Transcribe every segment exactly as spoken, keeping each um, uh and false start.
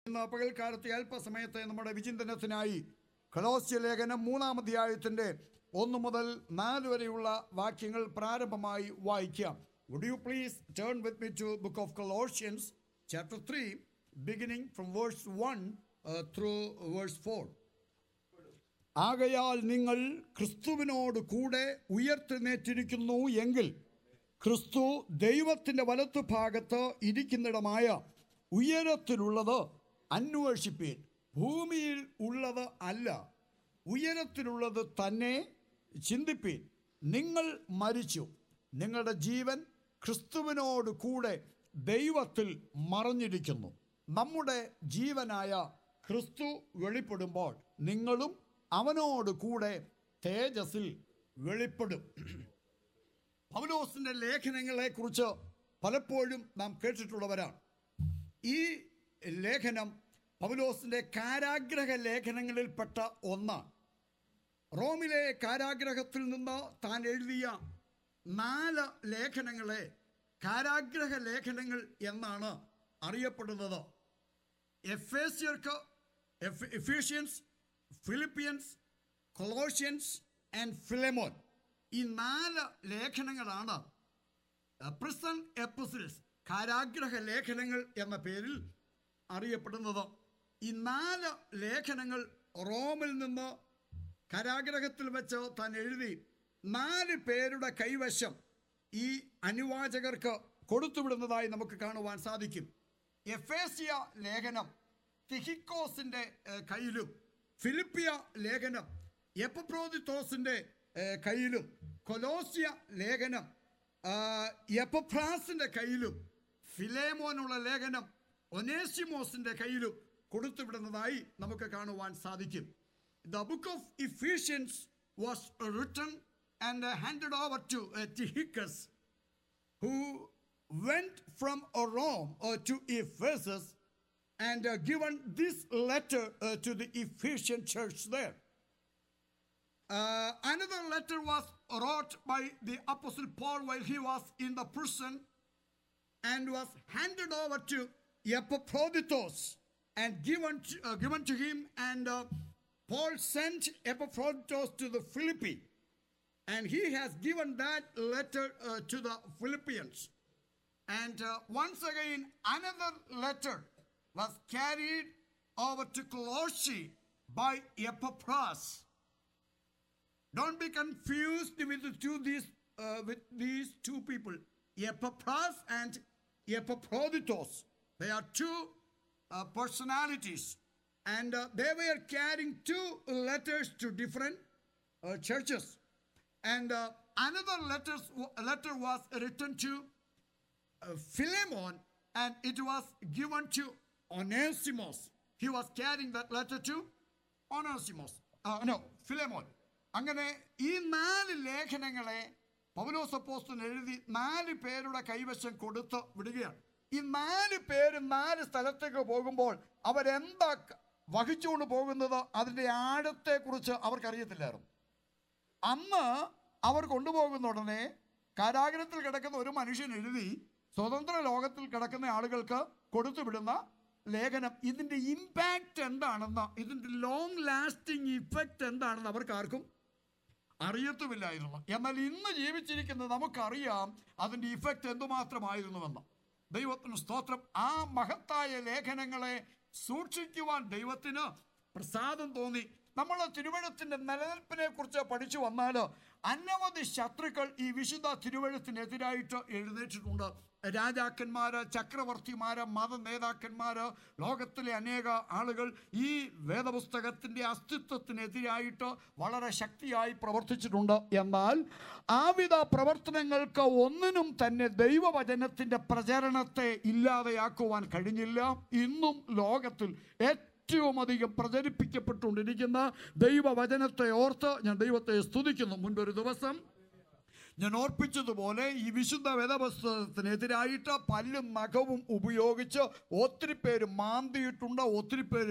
ഇന്ന് പകൽക്കാലത്തെ അല്പസമയത്തെ നമ്മുടെ വിചിന്തനത്തിനായി കൊലോസ്യ ലേഖനം മൂന്നാം അധ്യായത്തിൻ്റെ ഒന്ന് മുതൽ നാല് വരെയുള്ള വാക്യങ്ങൾ പ്രാരംഭമായി വായിക്കാം. Would you please turn with me to book of Colossians chapter three, beginning from verse one uh, through verse four. ആകയാൽ നിങ്ങൾ ക്രിസ്തുവിനോട് കൂടെ ഉയർത്തെഴുന്നേറ്റിരിക്കുന്നു എങ്കിൽ ക്രിസ്തു ദൈവത്തിൻ്റെ വലത്തുഭാഗത്ത് ഇരിക്കുന്നിടമായ ഉയരത്തിലുള്ളത് അന്വേഷിപ്പീൻ. ഭൂമിയിൽ ഉള്ളത് അല്ല, ഉയരത്തിലുള്ളത് തന്നെ ചിന്തിപ്പീൻ. നിങ്ങൾ മരിച്ചു, നിങ്ങളുടെ ജീവൻ ക്രിസ്തുവിനോട് കൂടെ ദൈവത്തിൽ മറഞ്ഞിരിക്കുന്നു. നമ്മുടെ ജീവനായ ക്രിസ്തു വെളിപ്പെടുമ്പോൾ നിങ്ങളും അവനോട് കൂടെ തേജസ്സിൽ വെളിപ്പെടും. പൗലോസിൻ്റെ ലേഖനങ്ങളെക്കുറിച്ച് പലപ്പോഴും നാം കേട്ടിട്ടുള്ളവരാണ്. ഈ ലേഖനം പൗലോസിൻ്റെ കാരാഗ്രഹ ലേഖനങ്ങളിൽപ്പെട്ട ഒന്നാണ്. റോമിലെ കാരാഗ്രഹത്തിൽ നിന്ന് താൻ എഴുതിയ നാല് ലേഖനങ്ങളെ കാരാഗ്രഹ ലേഖനങ്ങൾ എന്നാണ് അറിയപ്പെടുന്നത്. എഫേസ്യർക്ക് Ephesians, Philippians, Colossians and Philemon, ഈ നാല് ലേഖനങ്ങളാണ് പ്രിസൺ എപ്പിസിൽസ്, കാരാഗ്രഹ ലേഖനങ്ങൾ എന്ന പേരിൽ അറിയപ്പെടുന്നത്. ഈ നാല് ലേഖനങ്ങൾ റോമിൽ നിന്ന് കാരാഗ്രഹത്തിൽ വെച്ച് താൻ എഴുതി നാല് പേരുടെ കൈവശം ഈ അനുവാചകർക്ക് കൊടുത്തുവിടുന്നതായി നമുക്ക് കാണുവാൻ സാധിക്കും. എഫേസ്യ ലേഖനം തിഹിക്കോസിൻ്റെ കയ്യിലും, ഫിലിപ്പിയ ലേഖനം എപ്പഫ്രോദിത്തോസിൻ്റെ കയ്യിലും, കൊലോസ്യ ലേഖനം എപ്പഫ്രാസിൻ്റെ കയ്യിലും, ഫിലേമോനുള്ള ലേഖനം ഒനേസിമോസിൻ്റെ കയ്യിലും കൊടുത്തുവിടുന്നതായി നമുക്ക് കാണുവാൻ സാധിക്കും. The book of Ephesians was written and handed over to uh, Tychicus, who went from Rome uh, to Ephesus and uh, given this letter uh, to the Ephesian church there. Uh, another letter was wrote by the Apostle Paul while he was in the prison and was handed over to Epaphroditus and given to, uh, given to him, and uh, Paul sent Epaphroditus to the Philippi, and he has given that letter uh, to the Philippians. And uh, once again another letter was carried over to Colossae by Epaphras. Don't be confused with the two these uh, with these two people, Epaphras and Epaphroditus. They are two uh, personalities, and uh, they were carrying two letters to different uh, churches. And uh, another letters, letter was written to uh, Philemon, and it was given to Onesimus. He was carrying that letter to Onesimus. Uh, no, Philemon. അങ്ങനെ ഈ നാല് ലേഖനങ്ങളെ പൗലോസ് അപ്പോസ്തലൻ എഴുതി നാല് പേരുടെ കൈവശം കൊടുത്ത് വിടുകയാണ്. ഈ നാല് പേര് നാല് സ്ഥലത്തേക്ക് പോകുമ്പോൾ അവരെന്താ വഹിച്ചുകൊണ്ട് പോകുന്നത്, അതിൻ്റെ ആഴത്തെക്കുറിച്ച് അവർക്കറിയത്തില്ലായിരുന്നു. അന്ന് അവർ കൊണ്ടുപോകുന്ന ഉടനെ കാരാഗ്രഹത്തിൽ കിടക്കുന്ന ഒരു മനുഷ്യൻ എഴുതി സ്വതന്ത്ര ലോകത്തിൽ കിടക്കുന്ന ആളുകൾക്ക് കൊടുത്തുവിടുന്ന ലേഖനം, ഇതിൻ്റെ ഇമ്പാക്റ്റ് എന്താണെന്ന്, ഇതിൻ്റെ ലോങ് ലാസ്റ്റിംഗ് ഇഫക്റ്റ് എന്താണെന്ന് അവർക്കാർക്കും അറിയത്തുമില്ലായിരുന്നു. എന്നാൽ ഇന്ന് ജീവിച്ചിരിക്കുന്ന നമുക്കറിയാം അതിൻ്റെ ഇഫക്റ്റ് എന്തുമാത്രമായിരുന്നുവെന്ന്. ദൈവത്തിന് സ്തോത്രം. ആ മഹത്തായ ലേഖനങ്ങളെ സൂക്ഷിക്കുവാൻ ദൈവത്തിന് പ്രസാദം തോന്നി. നമ്മൾ തിരുവഴുത്തിൻ്റെ നിലനിൽപ്പിനെ കുറിച്ച് പഠിച്ചു വന്നാൽ അനവധി ശത്രുക്കൾ ഈ വിശുദ്ധ തിരുവഴുത്തിനെതിരായിട്ട് എഴുന്നേറ്റിട്ടുണ്ട്. രാജാക്കന്മാര്, ചക്രവർത്തിമാര്, മത നേതാക്കന്മാര്, ലോകത്തിലെ അനേക ആളുകൾ ഈ വേദപുസ്തകത്തിൻ്റെ അസ്തിത്വത്തിനെതിരായിട്ട് വളരെ ശക്തിയായി പ്രവർത്തിച്ചിട്ടുണ്ട്. എന്നാൽ ആവിധ പ്രവർത്തനങ്ങൾക്ക് ഒന്നിനും തന്നെ ദൈവവചനത്തിൻ്റെ പ്രചരണത്തെ ഇല്ലാതെയാക്കുവാൻ കഴിഞ്ഞില്ല. ഇന്നും ലോകത്തിൽ ഏറ്റവും അധികം പ്രചരിപ്പിക്കപ്പെട്ടുകൊണ്ടിരിക്കുന്ന ദൈവവചനത്തെ ഓർത്ത് ഞാൻ ദൈവത്തെ സ്തുതിക്കുന്നു. മുൻപൊരു ദിവസം ഞാൻ ഓർപ്പിച്ചതുപോലെ ഈ വിശുദ്ധ വേദപുസ്തകത്തിനെതിരായിട്ട് പല്ലും നഖവും ഉപയോഗിച്ച് ഒത്തിരി പേര് മാന്തിയിട്ടുണ്ട്, ഒത്തിരി പേര്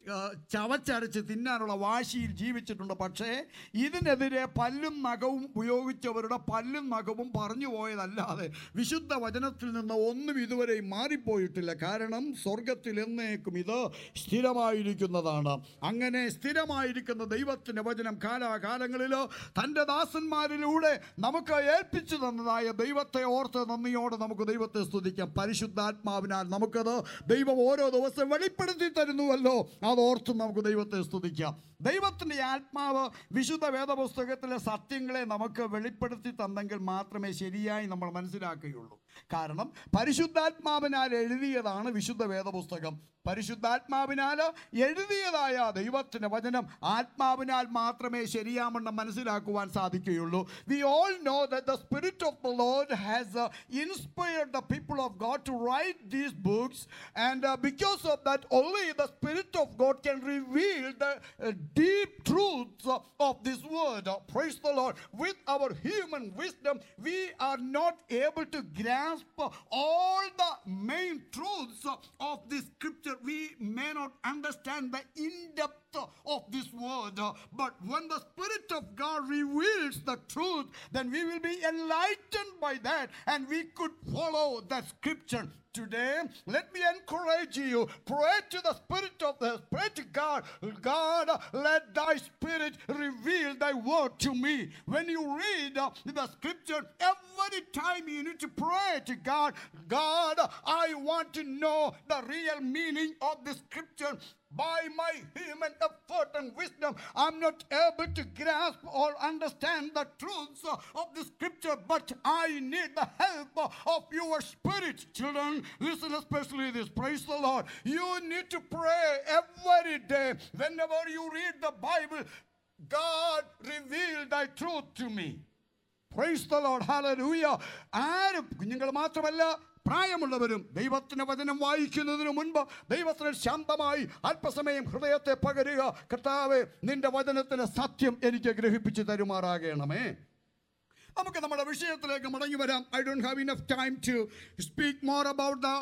ആ, ചവച്ചരച്ച് തിന്നാനുള്ള വാശിയിൽ ജീവിച്ചിട്ടുണ്ട്. പക്ഷേ ഇതിനെതിരെ പല്ലും നഖവും ഉപയോഗിച്ചവരുടെ പല്ലും നഖവും പറഞ്ഞു പോയതല്ലാതെ വിശുദ്ധ വചനത്തിൽ നിന്ന് ഒന്നും ഇതുവരെ മാറിപ്പോയിട്ടില്ല. കാരണം സ്വർഗത്തിൽ എന്നേക്കും ഇത് സ്ഥിരമായിരിക്കുന്നതാണ്. അങ്ങനെ സ്ഥിരമായിരിക്കുന്ന ദൈവത്തിൻ്റെ വചനം കാലാകാലങ്ങളിൽ തൻ്റെ ദാസന്മാരിലൂടെ നമുക്ക് ഏൽപ്പിച്ചു തന്നതായ ദൈവത്തെ ഓർത്ത് നന്ദിയോടെ നമുക്ക് ദൈവത്തെ സ്തുതിക്കാം. പരിശുദ്ധാത്മാവിനാൽ നമുക്കത് ദൈവം ഓരോ ദിവസം വെളിപ്പെടുത്തി തരുന്നുവല്ലോ, അതോർത്തും നമുക്ക് ദൈവത്തെ സ്തുതിക്കാം. ദൈവത്തിൻ്റെ ആത്മാവ് വിശുദ്ധ വേദപുസ്തകത്തിലെ സത്യങ്ങളെ നമുക്ക് വെളിപ്പെടുത്തി തന്നെങ്കിൽ മാത്രമേ ശരിയായി നമ്മൾ മനസ്സിലാക്കുകയുള്ളൂ. കാരണം പരിശുദ്ധാത്മാവിനാൽ എഴുതിയതാണ് വിശുദ്ധ വേദപുസ്തകം. പരിശുദ്ധാത്മാവിനാൽ എഴുതിയതായ ദൈവത്തിൻ്റെ വചനം ആത്മാവിനാൽ മാത്രമേ ശരിയാമെന്ന് മനസ്സിലാക്കുവാൻ സാധിക്കുകയുള്ളൂ. We all know that the Spirit of the Lord has uh, inspired the people of God to write these books, and uh, because of that only the Spirit of God can reveal the uh, deep truths uh, of this word. Uh, praise the Lord. With our human wisdom, we are not able to grasp uh, all the main truths uh, of this scripture. We may not understand the in-depth of this word, uh, but when the Spirit of God reveals the truth, then we will be enlightened by that and we could follow that scripture. Today, let me encourage you, pray to the Spirit of the pray to God. God, let thy Spirit reveal thy word to me. When you read uh, the scripture, every time you need to pray to God, God, I want to know the real meaning of the scripture. By my human effort and wisdom, I'm not able to grasp or understand the truths of the scripture, but I need the help of your Spirit. Children, listen especially this. Praise the Lord. You need to pray every day. Whenever you read the Bible, God, reveal thy truth to me. Praise the Lord. Hallelujah. ആരും കുഞ്ഞുങ്ങൾ മാത്രമല്ല, പ്രായമുള്ളവരും ദൈവത്തിൻ്റെ വചനം വായിക്കുന്നതിന് മുൻപ് ദൈവത്തിന് ശാന്തമായി അല്പസമയം ഹൃദയത്തെ പകരുക. കർത്താവേ, നിന്റെ വചനത്തിലെ സത്യം എനിക്ക് ഗ്രഹിപ്പിച്ചു തരുമാറാകണമേ. നമുക്ക് നമ്മുടെ വിഷയത്തിലേക്ക് മടങ്ങി വരാം. I don't have enough time to speak more about the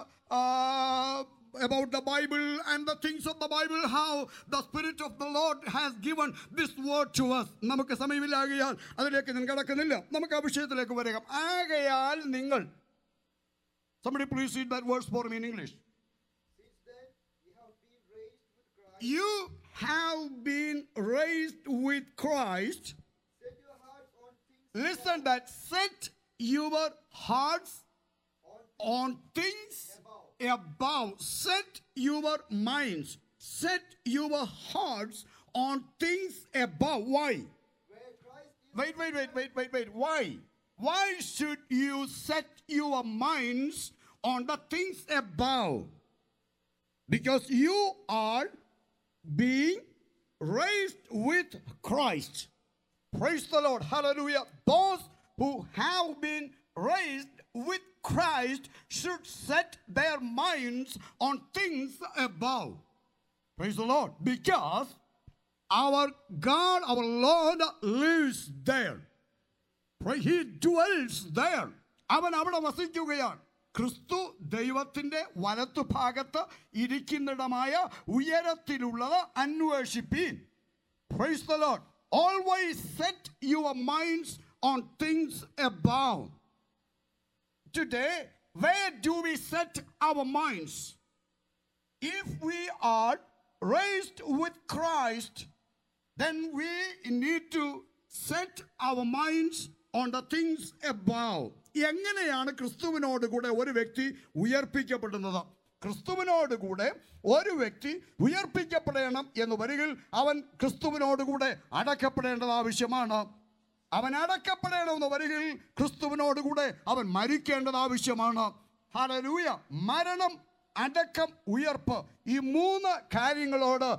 uh, about the Bible and the things of the Bible, how the Spirit of the Lord has given this word to us. നമുക്ക് സമയമില്ലാകയാൽ അതിലേക്ക് ഞാൻ കടക്കുന്നില്ല. നമുക്ക് ആ വിഷയത്തിലേക്ക് വരാം. ആകയാൽ നിങ്ങൾ, somebody please read that verse for me in English. You have been raised with Christ. Set your hearts on things Listen that, set your hearts on things above. Set your minds, set your hearts on things above. Why? where Christ is. Wait, wait, wait, wait, wait, wait. Why? Why should you set your minds on the things above? Because you are being raised with Christ. Praise the Lord. Hallelujah. Those who have been raised with Christ should set their minds on things above. Praise the Lord. Because our God, our Lord lives there. Pray, he dwells there. അവൻ അവിടെ വസിക്കുകയാണ്. ക്രിസ്തു ദൈവത്തിൻ്റെ വലത്തുഭാഗത്ത് ഇരിക്കുന്നിടമായ ഉയരത്തിലുള്ളത് അന്വേഷിപ്പീൻ. Praise the Lord. Always set your minds on things above. Today, where do we set our minds? If we are raised with Christ, then we need to set our minds on the things above. എങ്ങനെയാണ് ക്രിസ്തുവിനോട് കൂടെ ഒരു വ്യക്തി ഉയർപ്പിക്കപ്പെടുന്നത്? ക്രിസ്തുവിനോട് കൂടെ ഒരു വ്യക്തി ഉയർപ്പിക്കപ്പെടണം എന്ന് വരികിൽ അവൻ ക്രിസ്തുവിനോട് കൂടെ അടക്കപ്പെടേണ്ടത് ആവശ്യമാണ്. അവൻ അടക്കപ്പെടണമെന്ന് വരികിൽ ക്രിസ്തുവിനോട് കൂടെ അവൻ മരിക്കേണ്ടത് ആവശ്യമാണ്. ഹല്ലേലൂയ. മരണം, അടക്കം, ഉയർപ്പ്, ഈ മൂന്ന് കാര്യങ്ങളോട്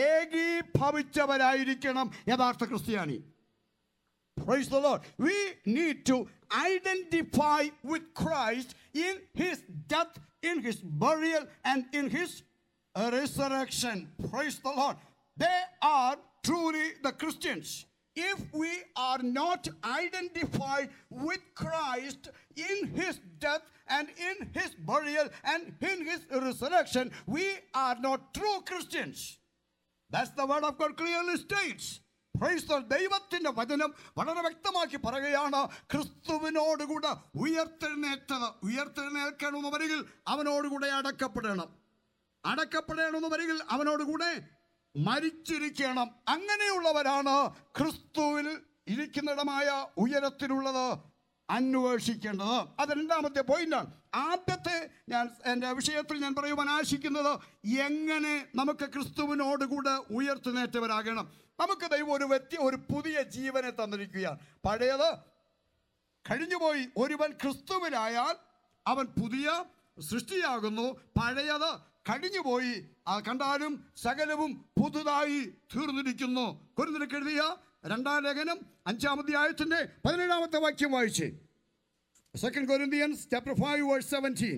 ഏകീഭവിച്ചവരായിരിക്കണം യഥാർത്ഥ ക്രിസ്ത്യാനി. Praise the Lord. We need to identify with Christ in his death, in his burial, and in his resurrection. Praise the Lord. They are truly the Christians. If we are not identified with Christ in his death and in his burial and in his resurrection, we are not true Christians. That's the word of God clearly states. Praise the Lord. ദൈവത്തിന്റെ വചനം വളരെ വ്യക്തമാക്കി പറയുകയാണ്, ക്രിസ്തുവിനോടുകൂടെ ഉയർത്തെഴുന്നേറ്റത്. ഉയർത്തെഴുന്നേൽക്കണമെന്ന് വരികിൽ അവനോടുകൂടെ അടക്കപ്പെടണം. അടക്കപ്പെടണമെന്ന് വരികിൽ അവനോടുകൂടെ മരിച്ചിരിക്കണം. അങ്ങനെയുള്ളവരാണ് ക്രിസ്തുവിൽ ഇരിക്കുന്നിടമായ ഉയരത്തിലുള്ളത് അന്വേഷിക്കേണ്ടത്. അത് രണ്ടാമത്തെ പോയിന്റാണ്. ആദ്യത്തെ ഞാൻ എൻ്റെ വിഷയത്തിൽ ഞാൻ പറയുവാൻ ആശിക്കുന്നത്, എങ്ങനെ നമുക്ക് ക്രിസ്തുവിനോടുകൂടെ ഉയർത്തുന്നേറ്റവരാകണം. നമുക്ക് ദൈവം ഒരു വ്യക്തി ഒരു പുതിയ ജീവനെ തന്നിരിക്കുകയാണ്. പഴയത് കഴിഞ്ഞുപോയി. ഒരുവൻ ക്രിസ്തുവിലായാൽ അവൻ പുതിയ സൃഷ്ടിയാകുന്നു. പഴയത് കഴിഞ്ഞുപോയി. ആ കണ്ടാലും സകലവും പുതുതായി തീർന്നിരിക്കുന്നു. കൊരിന്ത്യർക്ക് എഴുതിയ രണ്ടാം ലേഖനം അഞ്ചാം അധ്യായത്തിന്റെ പതിനേഴാമത്തെ വാക്യം വായിച്ചേ. Second Corinthians chapter five verse seventeen.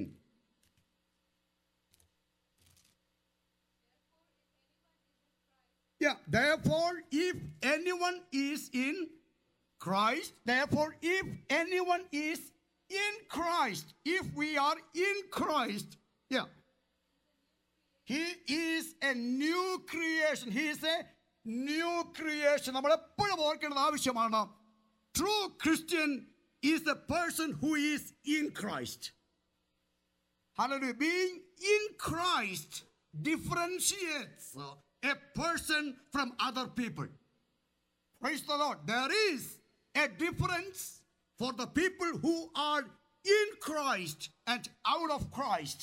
Yeah, therefore if anyone is in Christ, therefore if anyone is in Christ, if we are in Christ, yeah, he is a new creation. He is a new creation. നമ്മൾ എപ്പോഴും ഓർക്കേണ്ടത് ആവശ്യമാണ്. True Christian is the person who is in Christ. Hallelujah. Being in Christ differentiates a person from other people. Praise the Lord. There is a difference for the people who are in Christ and out of Christ.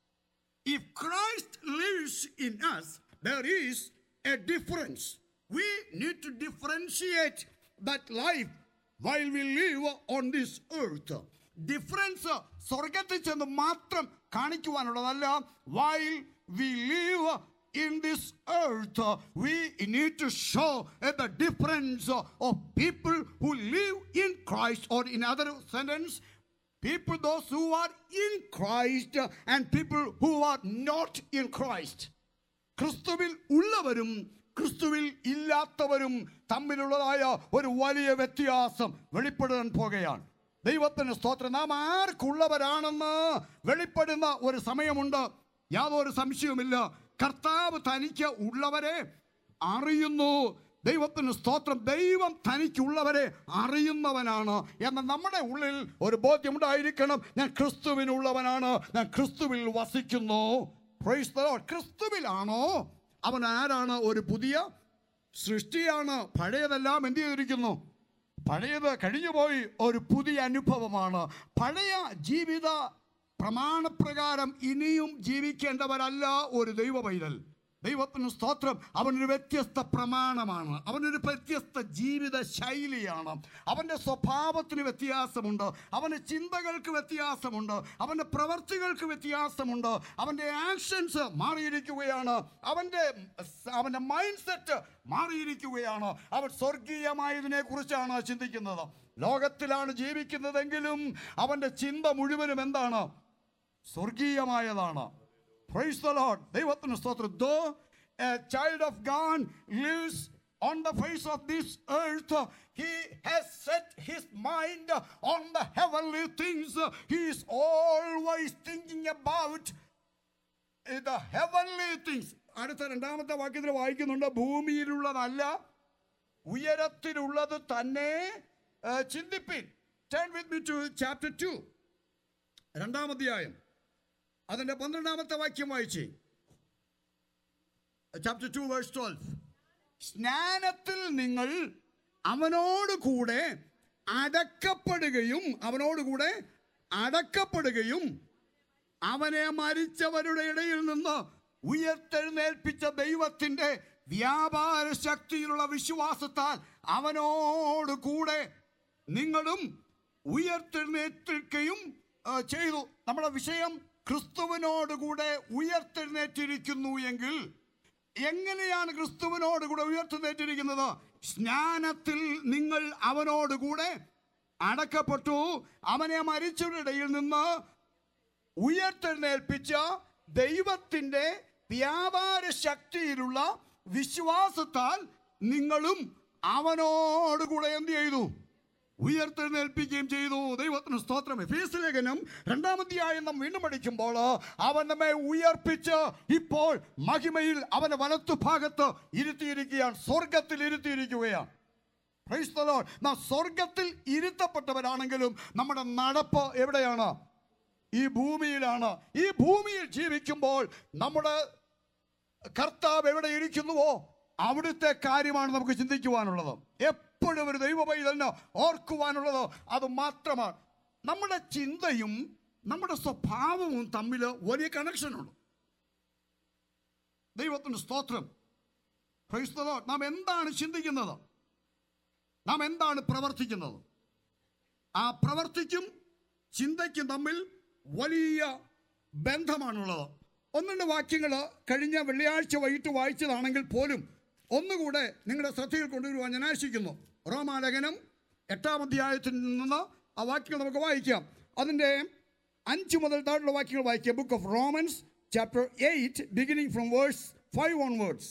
If Christ lives in us, there is a difference. We need to differentiate that life while we live on this earth. Difference സ്വർഗത്തിൽ ചെന്ന് മാത്രം കാണിക്കുവാനുള്ളതല്ല. While we live in this earth, we need to show the difference of people who live in Christ, or in other sentence, people those who are in Christ and people who are not in Christ. ക്രിസ്തുവിൽ ഉള്ളവരും ക്രിസ്തുവിൽ ഇല്ലാത്തവരും തമ്മിലുള്ളതായ ഒരു വലിയ വ്യത്യാസം വെളിപ്പെടാൻ പോകുകയാണ്. ദൈവത്തിന് സ്തോത്രം. നാം ആർക്കുള്ളവരാണെന്ന് വെളിപ്പെടുന്ന ഒരു സമയമുണ്ട്. യാതൊരു സംശയവുമില്ല. കർത്താവ് തനിക്ക് ഉള്ളവരെ അറിയുന്നു. ദൈവത്തിന് സ്തോത്രം. ദൈവം തനിക്കുള്ളവരെ അറിയുന്നവനാണ് എന്ന നമ്മുടെ ഉള്ളിൽ ഒരു ബോധ്യമുണ്ടായിരിക്കണം. ഞാൻ ക്രിസ്തുവിനുള്ളവനാണ്, ഞാൻ ക്രിസ്തുവിൽ വസിക്കുന്നു. Price the Lord. ക്രിസ്തുവിലാണോ അവൻ ആരാണ്? ഒരു പുതിയ സൃഷ്ടിയാണ്. പഴയതെല്ലാം എന്ത് ചെയ്തിരിക്കുന്നു? പഴയത് കഴിഞ്ഞുപോയി. ഒരു പുതിയ അനുഭവമാണ്. പഴയ ജീവിത പ്രമാണപ്രകാരം ഇനിയും ജീവിക്കേണ്ടവരല്ല ഒരു ദൈവ പൈതൽ. ദൈവത്തിന് സ്തോത്രം. അവനൊരു വ്യത്യസ്ത പ്രമാണമാണ്. അവനൊരു വ്യത്യസ്ത ജീവിത ശൈലിയാണ്. അവൻ്റെ സ്വഭാവത്തിന് വ്യത്യാസമുണ്ട്. അവൻ്റെ ചിന്തകൾക്ക് വ്യത്യാസമുണ്ട്. അവൻ്റെ പ്രവർത്തികൾക്ക് വ്യത്യാസമുണ്ട്. അവൻ്റെ ആക്ഷൻസ് മാറിയിരിക്കുകയാണ്. അവൻ്റെ അവൻ്റെ മൈൻഡ് സെറ്റ് മാറിയിരിക്കുകയാണ്. അവൻ സ്വർഗീയമായതിനെ കുറിച്ചാണ് ചിന്തിക്കുന്നത്. ലോകത്തിലാണ് ജീവിക്കുന്നതെങ്കിലും അവൻ്റെ ചിന്ത മുഴുവനും എന്താണ്? സ്വർഗീയമായതാണ്. Praise the Lord. ദൈവത്തിന് സ്തോത്രം. Though a child of God lives on the face of this earth, he has set his mind on the heavenly things. He is always thinking about the heavenly things. അടുത്ത രണ്ടാമത്തെ വാക്യത്തിൽ വായിക്കുന്നുണ്ട്, ഭൂമിയിലുള്ളതല്ല ഉയരത്തിലുള്ളത് തന്നെ ചിന്തിപ്പിൻ. Turn with me to chapter two. രണ്ടാം അധ്യായം അതിന്റെ പന്ത്രണ്ടാമത്തെ വാക്യം വായിച്ചേ. Chapter two verse twelve. സ്നാനത്തിൽ നിങ്ങൾ അവനോട് കൂടെ അടക്കപ്പെടുകയും അവനോട് കൂടെ അടക്കപ്പെടുകയും അവനെ മരിച്ചവരുടെ ഇടയിൽ നിന്ന് ഉയർത്തെഴുന്നേൽപ്പിച്ച ദൈവത്തിന്റെ വ്യാപാര ശക്തിയിലുള്ള വിശ്വാസത്താൽ അവനോട് കൂടെ നിങ്ങളും ഉയർത്തെഴുന്നേൽക്കുകയും ചെയ്തു. നമ്മുടെ വിഷയം ക്രിസ്തുവിനോടുകൂടെ ഉയർത്തെഴുന്നേറ്റിരിക്കുന്നു എങ്കിൽ എങ്ങനെയാണ് ക്രിസ്തുവിനോടുകൂടെ ഉയർത്തെഴുന്നേറ്റിരിക്കുന്നത്? സ്നാനത്തിൽ നിങ്ങൾ അവനോടുകൂടെ അടക്കപ്പെട്ടു, അവനെ മരിച്ചവരുടെ ഇടയിൽ നിന്ന് ഉയർത്തെഴുന്നേൽപ്പിച്ച ദൈവത്തിന്റെ വ്യാപാര ശക്തിയിലുള്ള വിശ്വാസത്താൽ നിങ്ങളും അവനോടുകൂടെ എന്ത് ചെയ്തു? ഉയർത്തെഴുന്നേൽപ്പിക്കുകയും ചെയ്തു. ദൈവത്തിന് സ്തോത്രം. എഫേസ്യ ലേഖനം രണ്ടാമധ്യായം നാം വീണ്ടും പഠിക്കുമ്പോൾ അവൻ നമ്മെ ഉയർപ്പിച്ച് ഇപ്പോൾ മഹിമയിൽ അവന്റെ വലത്തുഭാഗത്ത് ഇരുത്തിയിരിക്കുകയാണ്, സ്വർഗത്തിൽ ഇരുത്തിയിരിക്കുകയാണ്. Price the Lord. നാം സ്വർഗത്തിൽ ഇരുത്തപ്പെട്ടവരാണെങ്കിലും നമ്മുടെ നടപ്പ് എവിടെയാണ്? ഈ ഭൂമിയിലാണ്. ഈ ഭൂമിയിൽ ജീവിക്കുമ്പോൾ നമ്മുടെ കർത്താവ് എവിടെ ഇരിക്കുന്നുവോ അവിടുത്തെ കാര്യമാണ് നമുക്ക് ചിന്തിക്കുവാനുള്ളത്. എപ്പോഴും ഒരു ദൈവ പൈതലിന് ഓർക്കുവാനുള്ളത് അത് മാത്രമാണ്. നമ്മുടെ ചിന്തയും നമ്മുടെ സ്വഭാവവും തമ്മിൽ വലിയ കണക്ഷനുണ്ട്. ദൈവത്തിന് സ്തോത്രം. Praise the Lord. നാം എന്താണ് ചിന്തിക്കുന്നത്, നാം എന്താണ് പ്രവർത്തിക്കുന്നത്, ആ പ്രവർത്തിക്കും ചിന്തയ്ക്കും തമ്മിൽ വലിയ ബന്ധമാണുള്ളത്. ഒന്നിൻ്റെ വാക്യങ്ങൾ കഴിഞ്ഞ വെള്ളിയാഴ്ച വൈകിട്ട് വായിച്ചതാണെങ്കിൽ പോലും ഒന്നുകൂടെ നിങ്ങളുടെ ശ്രദ്ധയിൽ കൊണ്ടുവരുവാൻ ഞാൻ ആശിക്കുന്നു. റോമാലേഖനം എട്ടാം അധ്യായത്തിൽ നിന്ന് ആ വാക്യങ്ങൾ നമുക്ക് വായിക്കാം. അതിൻ്റെ അഞ്ച് മുതൽ താഴെയുള്ള വാക്യങ്ങൾ വായിക്കാം. Book of Romans chapter eight beginning from verse five onwards.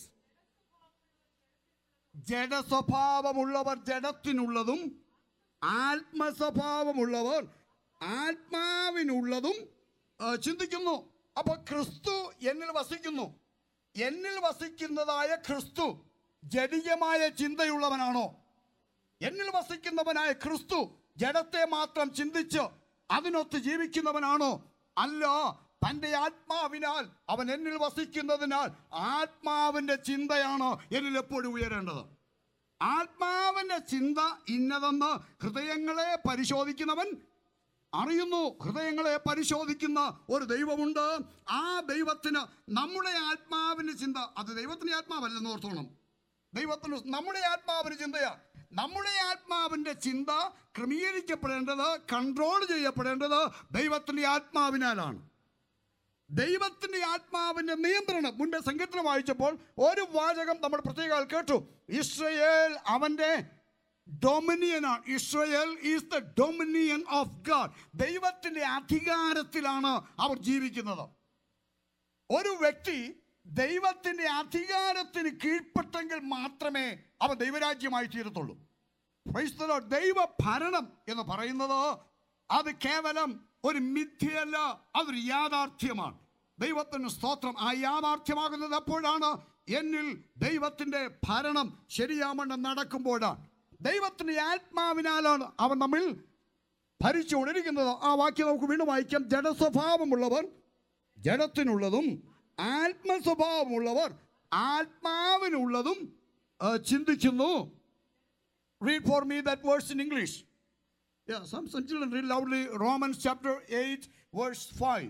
ജഡസ്വഭാവമുള്ളവർ ജഡത്തിനുള്ളതും ആത്മസ്വഭാവമുള്ളവർ ആത്മാവിനുള്ളതും ചിന്തിക്കുന്നു. അപ്പോൾ ക്രിസ്തു എന്നിൽ വസിക്കുന്നു. എന്നിൽ വസിക്കുന്നതായ ക്രിസ്തു ജഡീയമായ ചിന്തയുള്ളവനാണോ? എന്നിൽ വസിക്കുന്നവനായ ക്രിസ്തു ജഡത്തെ മാത്രം ചിന്തിച്ച് അതിനൊത്ത് ജീവിക്കുന്നവനാണോ? അല്ല, തൻ്റെ ആത്മാവിനാൽ അവൻ എന്നിൽ വസിക്കുന്നതിനാൽ ആത്മാവിൻ്റെ ചിന്തയാണ് എന്നിൽ എപ്പോഴും ഉയരേണ്ടത്. ആത്മാവിൻ്റെ ചിന്ത ഇന്നതെന്ന് ഹൃദയങ്ങളെ പരിശോധിക്കുന്നവൻ അറിയുന്നു. ഹൃദയങ്ങളെ പരിശോധിക്കുന്ന ഒരു ദൈവമുണ്ട്. ആ ദൈവത്തിന് നമ്മുടെ ആത്മാവിൻ്റെ ചിന്ത, അത് ദൈവത്തിൻ്റെ ആത്മാവല്ലെന്ന് ഓർത്തോണം. ദൈവത്തിന് നമ്മുടെ ആത്മാവിൻ്റെ ചിന്തയാണ്. നമ്മുടെ ആത്മാവിൻ്റെ ചിന്ത ക്രമീകരിക്കപ്പെടേണ്ടത്, കൺട്രോൾ ചെയ്യപ്പെടേണ്ടത് ദൈവത്തിൻ്റെ ആത്മാവിനാലാണ്. ദൈവത്തിൻ്റെ ആത്മാവിൻ്റെ നിയന്ത്രണം. മുൻപേ സങ്കീർത്തനം വായിച്ചപ്പോൾ ഒരു വാചകം നമ്മൾ പ്രത്യേകം കേട്ടു. ഇസ്രായേൽ അവൻ്റെ ഡൊമിനിയനാണ്. Israel is the dominion of God. ദൈവത്തിൻ്റെ അധികാരത്തിലാണ് അവർ ജീവിക്കുന്നത്. ഒരു വ്യക്തി ദൈവത്തിൻ്റെ അധികാരത്തിന് കീഴ്പ്പെട്ടെങ്കിൽ മാത്രമേ അവൻ ദൈവരാജ്യമായി തീരത്തുള്ളൂ. Praise the Lord. ദൈവ ഭരണം എന്ന് പറയുന്നത് അത് കേവലം ഒരു മിഥ്യയല്ല, അതൊരു യാഥാർത്ഥ്യമാണ്. ദൈവത്തിന് സ്തോത്രം. ആ യാഥാർത്ഥ്യമാകുന്നത് എപ്പോഴാണ്? എന്നിൽ ദൈവത്തിൻ്റെ ഭരണം ശരിയാമണ്ണം നടക്കുമ്പോഴാണ്. ദൈവത്തിൻ്റെ ആത്മാവിനാലാണ് അവൻ നമ്മിൽ ഭരിച്ചുകൊണ്ടിരിക്കുന്നത്. ആ വാക്യം നമുക്ക് വീണ്ടും വായിക്കാം. ജഡസ്വഭാവമുള്ളവർ ജഡത്തിനുള്ളതും ആത്മസ്വഭാവമുള്ളവർ ആത്മാവിനുള്ളതും ചിന്തിക്കുന്നു. Read for me that verse in English. Yeah, some some children read loudly. Romans chapter eight verse five.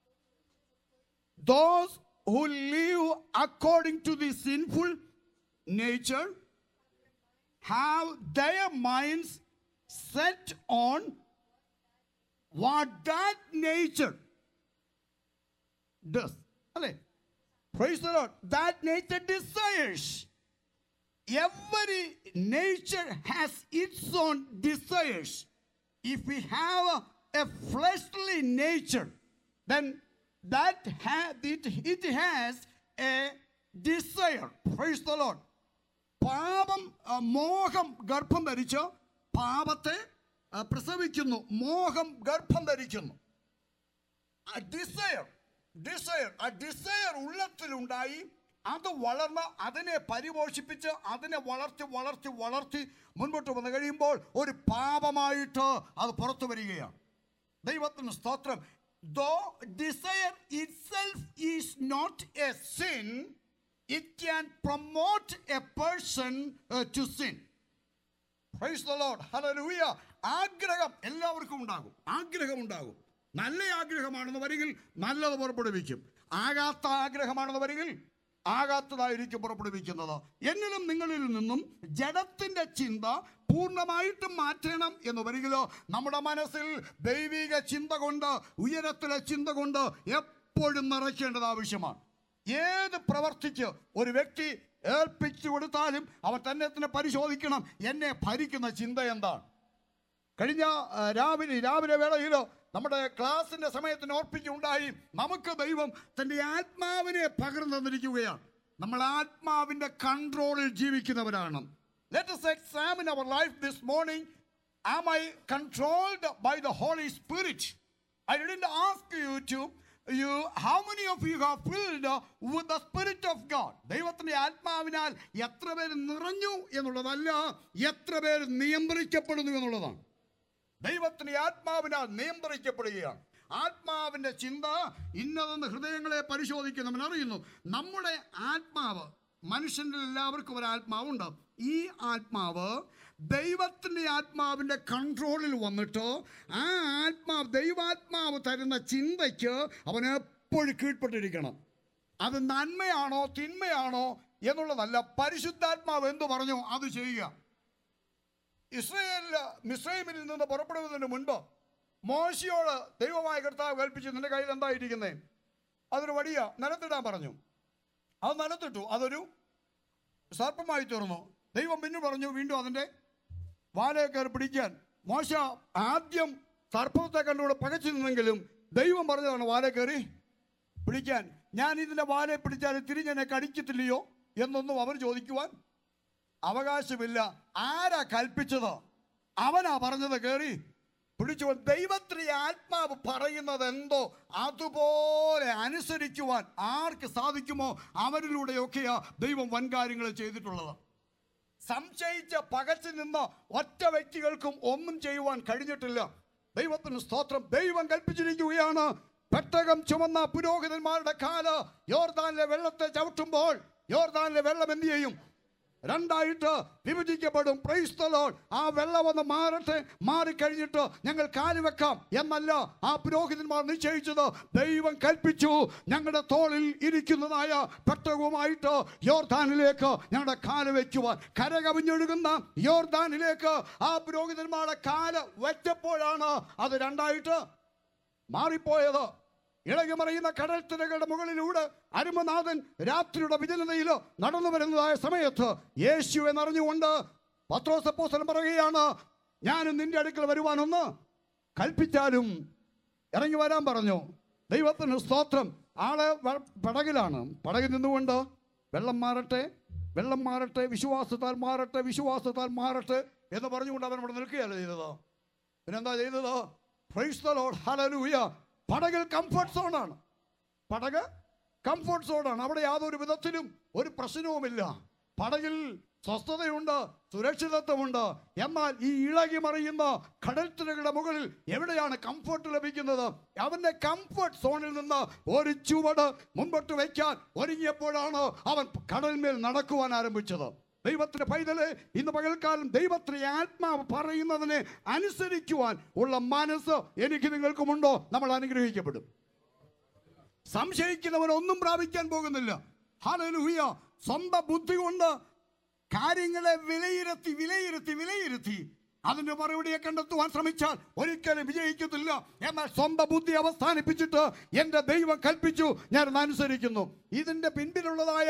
Those who live according to the sinful nature have their minds set on what that nature does. Alley. Praise the Lord. That nature desires. Every nature has its own desires. If we have a, a fleshly nature, then that ha- it, it has a desire. Praise the Lord. പാപം മോഹം ഗർഭം ധരിച്ച് പാപത്തെ പ്രസവിക്കുന്നു. മോഹം ഗർഭം ധരിക്കുന്നു. Desire desire ആ desire ഉള്ളത്തിലുണ്ടായി അത് വളർന്ന് അതിനെ പരിപോഷിപ്പിച്ച് അതിനെ വളർത്തി വളർത്തി വളർത്തി മുൻപോട്ട് വന്നു കഴിയുമ്പോൾ ഒരു പാപമായിട്ട് അത് പുറത്തു വരികയാണ്. ദൈവത്തിന് സ്തോത്രം. Though desire itself is not a sin, it can promote a person uh, to sin. Praise the Lord. Hallelujah. ആഗ്രഹം എല്ലാവർക്കും ഉണ്ടാകും. ആഗ്രഹം ഉണ്ടാകും. നല്ല ആഗ്രഹമാണെന്ന് വരികിൽ നല്ലത് പുറപ്പെടുവിക്കും. ആകാത്ത ആഗ്രഹമാണെന്ന് വരികിൽ ആകാത്തതായിരിക്കും പുറപ്പെടുവിക്കുന്നത്. എന്നിലും നിങ്ങളിൽ നിന്നും ജഡത്തിൻ്റെ ചിന്ത പൂർണ്ണമായിട്ടും മാറ്റണം എന്ന് വരികിലോ നമ്മുടെ മനസ്സിൽ ദൈവിക ചിന്ത കൊണ്ട്, ഉയരത്തിലെ ചിന്ത കൊണ്ട് എപ്പോഴും നിറയ്ക്കേണ്ടത് ആവശ്യമാണ്. ഏത് പ്രവർത്തിക്ക് ഒരു വ്യക്തി ഏൽപ്പിച്ചു കൊടുത്താലും അവൻ തന്നെ തന്നെ പരിശോധിക്കണം, എന്നെ ഭരിക്കുന്ന ചിന്ത എന്താണ്. കഴിഞ്ഞ രാവിലെ രാവിലെ വേളയിൽ നമ്മുടെ ക്ലാസിൻ്റെ സമയത്തിന് ഓർപ്പിക്കുകയുണ്ടായി. നമുക്ക് ദൈവം തൻ്റെ ആത്മാവിനെ പകർന്നു തന്നിരിക്കുകയാണ്. നമ്മൾ ആത്മാവിൻ്റെ കൺട്രോളിൽ ജീവിക്കുന്നവരാണ്. Let us examine our life this morning am I controlled by the Holy Spirit? I didn't ask you to, you, how many of you have filled with the Spirit of God? ദൈവത്തിന്റെ ആത്മാവിനാൽ എത്ര പേര് നിറഞ്ഞു എന്നുള്ളതല്ല, എത്ര പേര് നിയന്ത്രിക്കപ്പെടുന്നു എന്നുള്ളതാണ്. ദൈവത്തിന്റെ ആത്മാവിനാൽ നിയന്ത്രിക്കപ്പെടുകയാണ്. ആത്മാവിന്റെ ചിന്ത ഇന്നതെന്ന് ഹൃദയങ്ങളെ പരിശോധിക്കും. നമ്മൾ അറിയുന്നു നമ്മുടെ ആത്മാവ്, മനുഷ്യന്റെ എല്ലാവർക്കും ഒരു ആത്മാവുണ്ട്. ഈ ആത്മാവ് ദൈവത്തിന്റെ ആത്മാവിന്റെ കൺട്രോളിൽ വന്നിട്ട് ആ ആത്മാവ്, ദൈവാത്മാവ് തരുന്ന ചിന്തയ്ക്ക് അവൻ എപ്പോഴും കീഴ്പ്പെട്ടിരിക്കണം. അത് നന്മയാണോ തിന്മയാണോ എന്നുള്ളതല്ല, പരിശുദ്ധാത്മാവ് എന്തു പറഞ്ഞു അത് ചെയ്യുക. ഇസ്രായേൽ മിസ്രൈമിൽ നിന്ന് പുറപ്പെടുന്നതിന് മുൻപ് മോശയോട് ദൈവമായ കർത്താവ് കൽപ്പിച്ചു, നിന്റെ കയ്യിൽ എന്തായിരിക്കുന്നേ? അതൊരു വടിയ, നിലത്തിടാൻ പറഞ്ഞു. അത് നിലത്തിട്ടു, അതൊരു സർപ്പമായി തീർന്നു. ദൈവം പിന്നെ പറഞ്ഞു വീണ്ടും അതിൻ്റെ വാലയെ കയറി പിടിക്കാൻ. മോശ ആദ്യം സർപ്പത്തെ കണ്ടുകൂടെ പകച്ചു നിന്നെങ്കിലും ദൈവം പറഞ്ഞതാണ് വാലയെ കയറി പിടിക്കാൻ. ഞാൻ ഇതിൻ്റെ വാലയെ പിടിച്ചാൽ തിരിഞ്ഞെന്നെ കടിക്കത്തില്ലയോ എന്നൊന്നും അവർ ചോദിക്കുവാൻ അവകാശമില്ല. ആരാ കൽപ്പിച്ചത്? അവനാ പറഞ്ഞത് കയറി പിടിച്ചു. ദൈവത്തിന്റെ ആത്മാവ് പറയുന്നത് എന്തോ അതുപോലെ അനുസരിക്കുവാൻ ആർക്ക് സാധിക്കുമോ അവരിലൂടെയൊക്കെയാ ദൈവം വൻകാര്യങ്ങൾ ചെയ്തിട്ടുള്ളത്. സംശയിച്ച പകച്ചു നിന്ന് ഒറ്റ വ്യക്തികൾക്കും ഒന്നും ചെയ്യുവാൻ കഴിഞ്ഞിട്ടില്ല. ദൈവത്തിന് സ്തോത്രം. ദൈവം കൽപ്പിച്ചിരിക്കുകയാണ്, പെട്ടകം ചുമന്ന പുരോഹിതന്മാരുടെ കാല് യോർദാനിലെ വെള്ളത്തെ ചവിട്ടുമ്പോൾ യോർദാനിലെ വെള്ളം എന്ത് ചെയ്യും? രണ്ടായിട്ട് വിഭജിക്കപ്പെടും. Price the Lord. ആ വെള്ളം ഒന്ന് മാറട്ടെ, മാറിക്കഴിഞ്ഞിട്ട് ഞങ്ങൾ കാലുവെക്കാം എന്നല്ല ആ പുരോഹിതന്മാർ നിശ്ചയിച്ചത്. ദൈവം കൽപ്പിച്ചു, ഞങ്ങളുടെ തോളിൽ ഇരിക്കുന്നതായ പെട്ടകവുമായിട്ട് യോർദാനിലേക്ക് ഞങ്ങളുടെ കാല് വെക്കുവാൻ. കരകവിഞ്ഞൊഴുകുന്ന യോർദാനിലേക്ക് ആ പുരോഹിതന്മാരുടെ കാല് വെച്ചപ്പോഴാണ് അത് രണ്ടായിട്ട് മാറിപ്പോയത്. ഇളകി മറിയുന്ന കടൽത്തിരകളുടെ മുകളിലൂടെ അരുമനാഥൻ രാത്രിയുടെ വിജനതയിൽ നടന്നു വരുന്നതായ സമയത്ത് യേശു എന്നറിഞ്ഞുകൊണ്ട് പത്രോസ് അപ്പോസ്തലൻ പറയുകയാണ്, ഞാനും നിന്റെ അടുക്കൽ വരുവാനൊന്ന് കൽപ്പിച്ചാലും ഇറങ്ങി വരാൻ പറഞ്ഞു. ദൈവത്തിന് സ്തോത്രം. ആള് പടകിലാണ്. പടകിൽ നിന്നുകൊണ്ട് വെള്ളം മാറട്ടെ, വെള്ളം മാറട്ടെ, വിശ്വാസത്താൽ മാറട്ടെ, വിശ്വാസത്താൽ മാറട്ടെ എന്ന് പറഞ്ഞുകൊണ്ട് അവൻ ഇവിടെ നിൽക്കുകയല്ല ചെയ്തത്. പിന്നെന്താ ചെയ്തത്? പ്രൈസ് ദി ലോർഡ്, ഹല്ലേലൂയ. പടകിൽ കംഫർട്ട് സോണാണ്. പടക് കംഫർട്ട് സോണാണ്. അവിടെ യാതൊരു വിധത്തിലും ഒരു പ്രശ്നവുമില്ല. പടകിൽ സ്വസ്ഥതയുണ്ട്, സുരക്ഷിതത്വമുണ്ട്. എന്നാൽ ഈ ഇളകി മറിയുന്ന കടൽത്തിരകളുടെ മുകളിൽ എവിടെയാണ് കംഫർട്ട് ലഭിക്കുന്നത്? അവന്റെ കംഫർട്ട് സോണിൽ നിന്ന് ഒരു ചുവട് മുമ്പോട്ട് വയ്ക്കാൻ ഒരുങ്ങിയപ്പോഴാണ് അവൻ കടലിന്മേൽ നടക്കുവാൻ ആരംഭിച്ചത്. ദൈവത്തിന്റെ പൈതല്, ഇന്ന് പകൽക്കാലം ദൈവത്തിന്റെ ആത്മാവ് പറയുന്നതിനെ അനുസരിക്കുവാൻ ഉള്ള മനസ്സ് എനിക്ക് നിങ്ങൾക്കുമുണ്ടോ? നമ്മൾ അനുഗ്രഹിക്കപ്പെടും. സംശയിക്കുന്നവൻ ഒന്നും പ്രാപിക്കാൻ പോകുന്നില്ല. ഹല്ലേലൂയ. സ്വന്തം ബുദ്ധി കൊണ്ട് കാര്യങ്ങളെ വിലയിരുത്തി വിലയിരുത്തി വിലയിരുത്തി അതിന്റെ മറുപടിയെ കണ്ടെത്തുവാൻ ശ്രമിച്ചാൽ ഒരിക്കലും വിജയിക്കത്തില്ല. എന്നാൽ സ്വന്തം ബുദ്ധി അവസാനിപ്പിച്ചിട്ട് എന്റെ ദൈവം കൽപ്പിച്ചു, ഞാൻ അനുസരിക്കുന്നു. ഇതിന്റെ പിൻപിലുള്ളതായ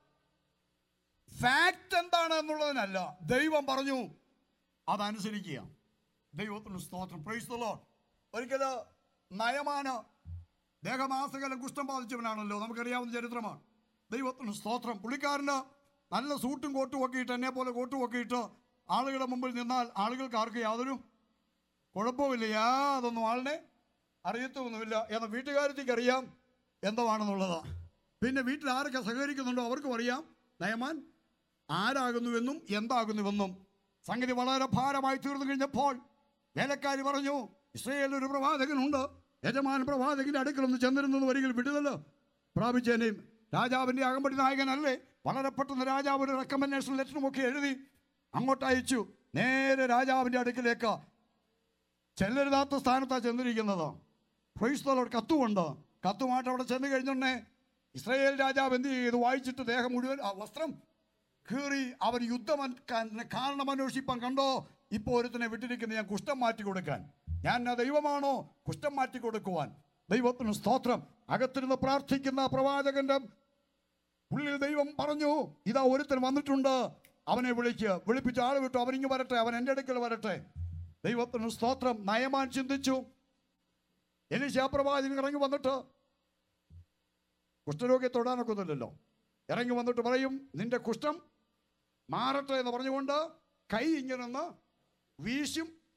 ഫാക്ട് എന്താണ് എന്നുള്ളതിനല്ല, ദൈവം പറഞ്ഞു അതനുസരിക്കുക. ദൈവത്തിന് സ്തോത്രം. Praise the Lord. ഒരിക്കൽ നയമാന ദേഹമാസകലം കുഷ്ഠം ബാധിച്ചവനാണല്ലോ, നമുക്കറിയാവുന്ന ചരിത്രമാണ്. ദൈവത്തിന് സ്തോത്രം. പുള്ളിക്കാരന് നല്ല സൂട്ടും കോട്ടും ഒക്കെ ഇട്ട്, എന്നെ പോലെ കോട്ടും ഒക്കെ ഇട്ട് ആളുകളുടെ മുമ്പിൽ നിന്നാൽ ആളുകൾക്ക് ആർക്ക് യാതൊരു കുഴപ്പമില്ല, യാതൊന്നും ആളിനെ അറിയത്തൊന്നുമില്ല എന്ന് വീട്ടുകാരത്തേക്ക് അറിയാം എന്താണെന്നുള്ളത്. പിന്നെ വീട്ടിൽ ആരൊക്കെ സഹകരിക്കുന്നുണ്ടോ അവർക്കും അറിയാം നയമാൻ ആരാകുന്നുവെന്നും എന്താകുന്നുവെന്നും. സംഗതി വളരെ ഭാരമായി തീർന്നു കഴിഞ്ഞപ്പോൾ വേലക്കാരി പറഞ്ഞു, ഇസ്രായേലിൽ ഒരു പ്രവാചകനുണ്ട്, യജമാൻ പ്രവാചകന്റെ അടുക്കലൊന്ന് ചെന്നിരുന്നത് വരികിൽ വിടുതൽ പ്രാപിച്ചേനെയും. രാജാവിൻ്റെ അകമ്പടി നായകനല്ലേ, വളരെ പെട്ടെന്ന് രാജാവ് ഒരു റെക്കമെൻഡേഷൻ ലെറ്ററുമൊക്കെ എഴുതി അങ്ങോട്ട് അയച്ചു. നേരെ രാജാവിൻ്റെ അടുക്കിലേക്ക് ചെല്ലരുതാത്ത സ്ഥാനത്താണ് ചെന്നിരിക്കുന്നത്. Praise the Lord. കത്തുമുണ്ട്. കത്തുമായിട്ട് അവിടെ ചെന്ന് കഴിഞ്ഞുടനെ ഇസ്രായേൽ രാജാവ് എന്ത് ചെയ്തു? വായിച്ചിട്ട് ദേഹം മുഴുവൻ ആ വസ്ത്രം കീറി അവർ യുദ്ധം കാരണം അന്വേഷിപ്പാൻ. കണ്ടോ, ഇപ്പോൾ ഒരുത്തിനെ വിട്ടിരിക്കുന്നത് ഞാൻ കുഷ്ഠം മാറ്റി കൊടുക്കാൻ. ഞാൻ ദൈവമാണോ കുഷ്ഠം മാറ്റി കൊടുക്കുവാൻ? ദൈവത്തിന് സ്തോത്രം. അകത്തിരുന്ന് പ്രാർത്ഥിക്കുന്ന പ്രവാചകന്റെ ഉള്ളിൽ ദൈവം പറഞ്ഞു, ഇതാ ഒരുത്തൻ വന്നിട്ടുണ്ട്, അവനെ വിളിക്ക്. വിളിപ്പിച്ച് ആൾ വിട്ടു, അവനിങ്ങ് വരട്ടെ, അവൻ എൻ്റെ അടുക്കൽ വരട്ടെ. ദൈവത്തിന് സ്തോത്രം. നയമാൻ ചിന്തിച്ചു, എലീശാ പ്രവാചകൻ ഇറങ്ങി വന്നിട്ട് കുഷ്ഠരോഗിയെ തൊടാനൊക്കുന്നില്ലല്ലോ. ഇറങ്ങി വന്നിട്ട് പറയും, നിന്റെ കുഷ്ഠം മാറട്ടെ എന്ന് പറഞ്ഞുകൊണ്ട് കൈ ഇങ്ങനെ വീശും,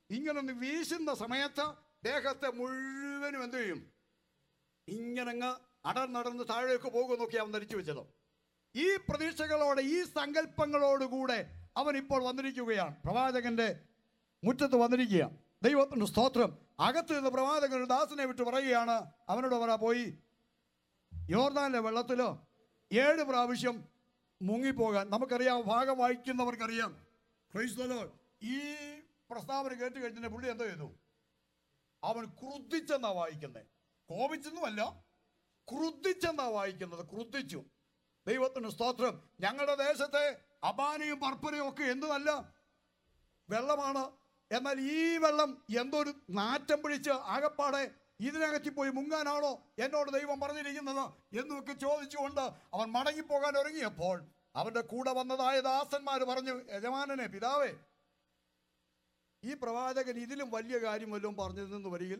ഇങ്ങനൊന്ന് വീശുന്ന സമയത്ത് ദേഹത്തെ മുഴുവനും എന്ത് ചെയ്യും? ഇങ്ങനങ്ങ് അടർന്നടർന്ന് താഴേക്ക് പോകുമെന്നൊക്കെ അവൻ ധരിച്ചു വെച്ചത്. ഈ പ്രതീക്ഷകളോടെ ഈ സങ്കല്പങ്ങളോടുകൂടെ അവൻ ഇപ്പോൾ വന്നിരിക്കുകയാണ്, പ്രവാചകന്റെ മുറ്റത്ത് വന്നിരിക്കുക. ദൈവത്തിന് സ്തോത്രം. അകത്ത് നിന്ന് പ്രവാചകൻ ഒരു ദാസനെ വിട്ട് പറയുകയാണ്, അവനോട് പറ, പോയി യോർദാനിലെ വെള്ളത്തിലോ ഏഴ് പ്രാവശ്യം മുങ്ങിപ്പോകാൻ. നമുക്കറിയാം, ഭാഗം വായിക്കുന്നവർക്കറിയാം. Price the Lord. ഈ പ്രസ്താവന കേട്ട് കഴിഞ്ഞിട്ട് പുള്ളി എന്തോ ചെയ്തു? അവൻ ക്രുദ്ധിച്ചെന്നാ വായിക്കുന്നത്. കോപിച്ചെന്നുമല്ല, ക്രുദ്ധിച്ചെന്നാ വായിക്കുന്നത്. ക്രുദ്ധിച്ചു. ദൈവത്തിന് സ്തോത്രം. ഞങ്ങളുടെ ദേശത്തെ അപാനയും പർപ്പരയും ഒക്കെ എന്തുമല്ല, വെള്ളമാണ്. എന്നാൽ ഈ വെള്ളം എന്തൊരു നാറ്റം പിടിച്ച് ആകപ്പാടെ ഇതിനകത്ത് പോയി മുങ്ങാനാണോ എന്നോട് ദൈവം പറഞ്ഞിരിക്കുന്നത് എന്നൊക്കെ ചോദിച്ചുകൊണ്ട് അവൻ മടങ്ങിപ്പോകാൻ ഒരുങ്ങിയപ്പോൾ അവന്റെ കൂടെ വന്നതായ ദാസന്മാർ പറഞ്ഞു, യജമാനനെ, പിതാവേ, ഈ പ്രവാചകൻ ഇതിലും വലിയ കാര്യം വല്ലതും പറഞ്ഞതെന്ന് വരികിൽ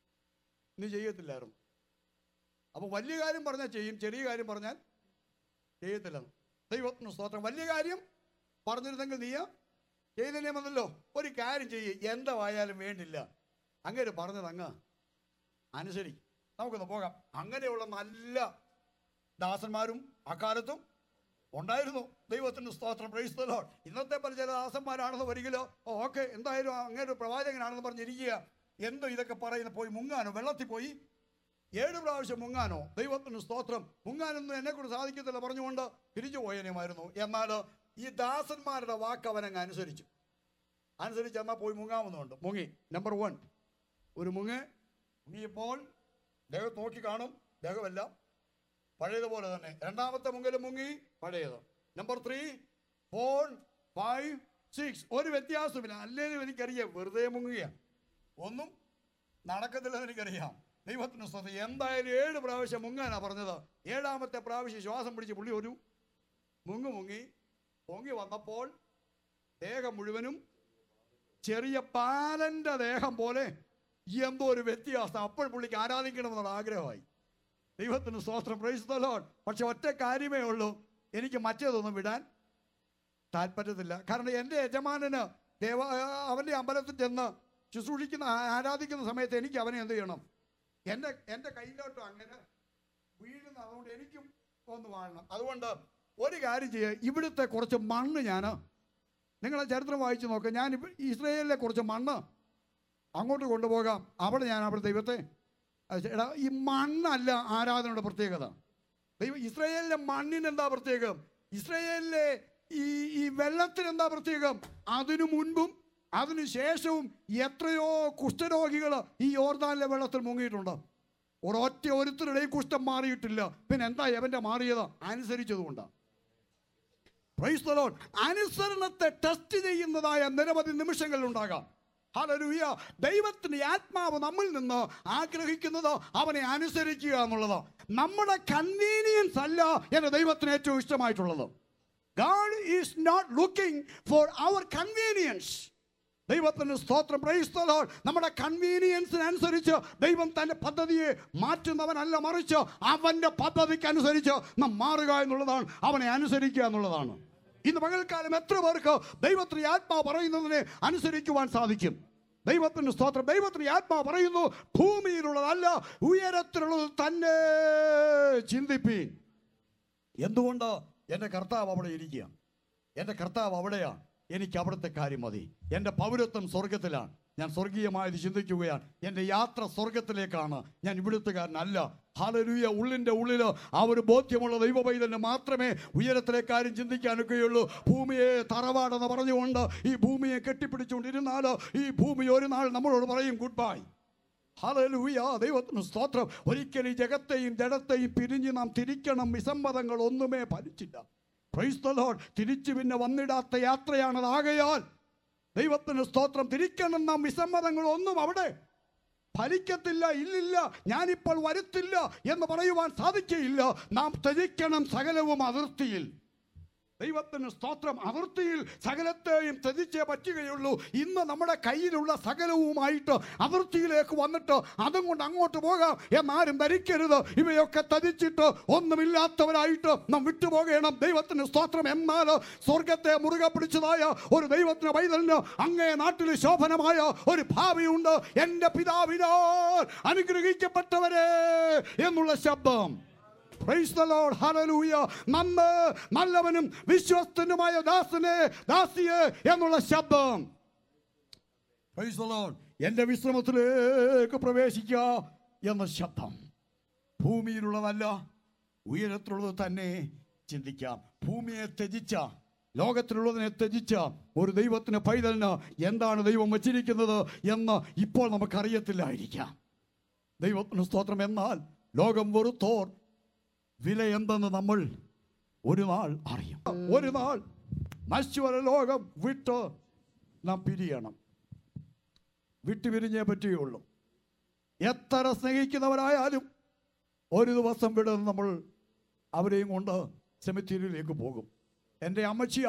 നീ ചെയ്യത്തില്ലായിരുന്നു. അപ്പൊ വലിയ കാര്യം പറഞ്ഞാൽ ചെയ്യും, ചെറിയ കാര്യം പറഞ്ഞാൽ ചെയ്യത്തില്ലെന്ന്. ദൈവത്തിന് സ്തോത്രം. വലിയ കാര്യം പറഞ്ഞിരുന്നെങ്കിൽ നീ ചെയ്തില്ലെന്നല്ലോ. ഒരു കാര്യം ചെയ്യ്, എന്തായാലും വേണ്ടില്ല, അങ്ങനെ പറഞ്ഞത് അങ്ങ് അനുസരിക്കും, നമുക്കൊന്ന് പോകാം. അങ്ങനെയുള്ള നല്ല ദാസന്മാരും അക്കാലത്തും ഉണ്ടായിരുന്നു. ദൈവത്തിന് സ്തോത്രം. Praise the Lord. ഇന്നത്തെ പല ചില ദാസന്മാരാണെന്ന് വരികിലോ, ഓക്കെ, എന്തായാലും അങ്ങനെ ഒരു പ്രവാചകനാണെന്ന് പറഞ്ഞിരിക്കുക, എന്തോ ഇതൊക്കെ പറയുന്നത്, പോയി മുങ്ങാനോ, വെള്ളത്തിൽ പോയി ഏഴ് പ്രാവശ്യം മുങ്ങാനോ? ദൈവത്തിന് സ്തോത്രം. മുങ്ങാനൊന്നും എന്നെ കൊണ്ട് സാധിക്കത്തില്ല പറഞ്ഞുകൊണ്ട് തിരിച്ചു പോയനുമായിരുന്നു. എന്നാൽ ഈ ദാസന്മാരുടെ വാക്ക് അവനങ്ങ് അനുസരിച്ചു. അനുസരിച്ച് എന്നാൽ പോയി മുങ്ങാമെന്നുണ്ട്. മുങ്ങി. നമ്പർ വൺ, ഒരു മുങ്ങ് മുങ്ങിയപ്പോൾ ദേഹം നോക്കി കാണും, ദേഹമെല്ലാം പഴയതുപോലെ തന്നെ. രണ്ടാമത്തെ മുങ്ങലും മുങ്ങി, പഴയത്. Number three, four, five, six, ഒരു വ്യത്യാസമില്ല. അല്ലേലും എനിക്കറിയാം, വെറുതെ മുങ്ങുകയാണ്, ഒന്നും നടക്കത്തില്ലെന്ന് എനിക്കറിയാം. ദൈവത്തിന് സ്തോത്രം. എന്തായാലും ഏഴ് പ്രാവശ്യം മുങ്ങാനാ പറഞ്ഞത്. ഏഴാമത്തെ പ്രാവശ്യം ശ്വാസം പിടിച്ച് പുള്ളി ഒരു മുങ്ങു മുങ്ങി. പൊങ്ങി വന്നപ്പോൾ ദേഹം മുഴുവനും ചെറിയ പാലന്റെ ദേഹം പോലെ എന്തോ ഒരു വ്യത്യാസം. അപ്പോൾ പുള്ളിക്ക് ആരാധിക്കണമെന്നുള്ള ആഗ്രഹമായി. ദൈവത്തിന് സ്തോത്രം. Praise the Lord. പക്ഷെ ഒറ്റ കാര്യമേ ഉള്ളൂ, എനിക്ക് മറ്റേതൊന്നും വിടാൻ താല്പര്യത്തില്ല. കാരണം എൻ്റെ യജമാനന് ദേവ അവൻ്റെ അമ്പലത്തിൽ ചെന്ന് ശുശ്രൂഷിക്കുന്ന ആരാധിക്കുന്ന സമയത്ത് എനിക്ക് അവനെ എന്ത് ചെയ്യണം? എൻ്റെ എൻ്റെ കയ്യിലോട്ടും അങ്ങനെ വീഴുന്ന, അതുകൊണ്ട് എനിക്കും ഒന്ന് വാഴണം. അതുകൊണ്ട് ഒരു കാര്യം ചെയ്യുക, ഇവിടുത്തെ കുറച്ച് മണ്ണ് ഞാൻ, നിങ്ങളെ ചരിത്രം വായിച്ചു നോക്കുക, ഞാൻ ഇസ്രായേലിലെ കുറച്ച് മണ്ണ് അങ്ങോട്ട് കൊണ്ടുപോകാം, അവിടെ ഞാൻ അവിടെ ദൈവത്തെ. എടാ, ഈ മണ്ണല്ല ആരാധനയുടെ പ്രത്യേകത. ദൈവം ഇസ്രായേലിലെ മണ്ണിന് എന്താ പ്രത്യേകം? ഇസ്രായേലിലെ ഈ ഈ വെള്ളത്തിന് എന്താ പ്രത്യേകം? അതിനു മുൻപും അതിനു ശേഷവും എത്രയോ കുഷ്ഠരോഗികൾ ഈ യോർദാനിലെ വെള്ളത്തിൽ മുങ്ങിയിട്ടുണ്ട്. ഒരൊറ്റ ഒരുത്തരുടെയും കുഷ്ഠം മാറിയിട്ടില്ല. പിന്നെ എന്താ എവന്റെ മാറിയത്? അനുസരിച്ചതുകൊണ്ടാണ്. Praise the Lord. അനുസരണത്തെ ടെസ്റ്റ് ചെയ്യുന്നതായ നിരവധി നിമിഷങ്ങൾ ഉണ്ടാകാം. ഹല്ലേലൂയ. ദൈവത്തിന്റെ ആത്മാവ് നമ്മിൽ നിന്ന് ആഗ്രഹിക്കുന്നത് അവനെ അനുസരിക്കുക എന്നുള്ളത്. നമ്മുടെ കൺവീനിയൻസ് അല്ല എന്റെ ദൈവത്തിന് ഏറ്റവും ഇഷ്ടമായിട്ടുള്ളത്. God is not looking for our convenience. ദൈവത്തിന് സ്തോത്രം. Praise the Lord. നമ്മുടെ കൺവീനിയൻസിനനുസരിച്ച് ദൈവം തൻ്റെ പദ്ധതിയെ മാറ്റുന്നവനല്ല, മറിച്ച് അവൻ്റെ പദ്ധതിക്ക് അനുസരിച്ച് നാം മാറുക എന്നുള്ളതാണ്, അവനെ അനുസരിക്കുക എന്നുള്ളതാണ്. ഇന്ന് പകൽക്കാലം എത്ര പേർക്ക് ദൈവത്തിന് ആത്മാവ് പറയുന്നതിനെ അനുസരിക്കുവാൻ സാധിക്കും? ദൈവത്തിന് സ്തോത്രം. ദൈവത്തിന് ആത്മാവ് പറയുന്നു, ഭൂമിയിലുള്ളതല്ല ഉയരത്തിലുള്ളത് തന്നെ ചിന്തിപ്പീൻ. എന്തുകൊണ്ട്? എൻ്റെ കർത്താവ് അവിടെ ഇരിക്കുക, എൻ്റെ കർത്താവ് അവിടെയാണ്, എനിക്ക് അവിടുത്തെ കാര്യം മതി. എൻ്റെ പൗരത്വം സ്വർഗത്തിലാണ്, ഞാൻ സ്വർഗീയമായത് ചിന്തിക്കുകയാണ്. എൻ്റെ യാത്ര സ്വർഗത്തിലേക്കാണ്, ഞാൻ ഇവിടുത്തുകാരനല്ല. ഹല്ലേലൂയ. ഉള്ളിൻ്റെ ഉള്ളിൽ ആ ഒരു ബോധ്യമുള്ള ദൈവപൈതലിന് മാത്രമേ ഉയരത്തിലെ കാര്യം ചിന്തിക്കാനൊക്കെയുള്ളൂ. ഭൂമിയെ തറവാടെന്ന് പറഞ്ഞുകൊണ്ട് ഈ ഭൂമിയെ കെട്ടിപ്പിടിച്ചുകൊണ്ടിരുന്നാൽ ഈ ഭൂമി ഒരു നാൾ നമ്മളോട് പറയും ഗുഡ് ബൈ. ഹല്ലേലൂയ. ദൈവത്തിന് സ്തോത്രം. ഒരിക്കലും ഈ ജഗത്തെയും ജഡത്തെയും പിരിഞ്ഞ് നാം തിരിക്കണം. വിസമ്മതങ്ങൾ ഒന്നുമേ ഫലിച്ചില്ല. Praise the Lord. തിരിച്ചു പിന്നെ വന്നിടാത്ത യാത്രയാണത്. ആകയാൽ ദൈവത്തിന് സ്തോത്രം. തിരിക്കണം നാം. വിസമ്മതങ്ങൾ ഒന്നും അവിടെ ഫലിക്കത്തില്ല. ഇല്ലില്ല, ഞാനിപ്പോൾ വരുത്തില്ല എന്ന് പറയുവാൻ സാധിക്കയില്ല. നാം ത്യജിക്കണം സകലവും അതിർത്തിയിൽ. ദൈവത്തിന് സ്തോത്രം. അതിർത്തിയിൽ സകലത്തെയും ത്യജിച്ചേ പറ്റുകയുള്ളൂ. ഇന്ന് നമ്മുടെ കയ്യിലുള്ള സകലവുമായിട്ട് അതിർത്തിയിലേക്ക് വന്നിട്ട് അതും കൊണ്ട് അങ്ങോട്ട് പോകാം എന്നാരും ധരിക്കരുത്. ഇവയൊക്കെ ത്യജിച്ചിട്ട് ഒന്നുമില്ലാത്തവരായിട്ട് നാം വിട്ടുപോകണം. ദൈവത്തിന് സ്തോത്രം. എന്നാൽ സ്വർഗത്തെ മുറുകെ പിടിച്ചതായ ഒരു ദൈവത്തിന് പൈതലിന് അങ്ങേ നാട്ടിൽ ശോഭനമായ ഒരു ഭാവിയുണ്ട്. എൻ്റെ പിതാവിനാൽ അനുഗ്രഹിക്കപ്പെട്ടവരെ എന്നുള്ള ശബ്ദം. Praise the Lord. Hallelujah. നന്മ നല്ലവനും വിശ്വസ്തനുമായ ദാസനെ ദാസിയെ എന്നുള്ള ശബ്ദം. Praise the Lord. എൻ്റെ വിശ്രമത്തിലേക്ക് പ്രവേശിക്കുക എന്ന ശബ്ദം. ഭൂമിയിലുള്ളതല്ല, ഉയരത്തിലുള്ളത് തന്നെ ചിന്തിക്കാം. ഭൂമിയെ ത്യജിച്ച, ലോകത്തിലുള്ളതിനെ ത്യജിച്ച ഒരു ദൈവത്തിന് പൈതലിന് എന്താണ് ദൈവം വച്ചിരിക്കുന്നത് എന്ന് ഇപ്പോൾ നമുക്കറിയത്തില്ലായിരിക്കാം. ദൈവത്തിന് സ്തോത്രം. എന്നാൽ ലോകം വെറുത്തോർ വില എന്തെന്ന് നമ്മൾ ഒരു നാൾ അറിയും. ഒരു നാൾ നശ്വര ലോകം വിട്ട് നാം പിരിയണം. വിട്ടുപിരിഞ്ഞേ പറ്റുകയുള്ളൂ. എത്ര സ്നേഹിക്കുന്നവരായാലും ഒരു ദിവസം വിടുന്ന നമ്മൾ അവരെയും കൊണ്ട് സെമിത്തേരിയിലേക്ക് പോകും. എൻ്റെ അമ്മച്ചിയാ,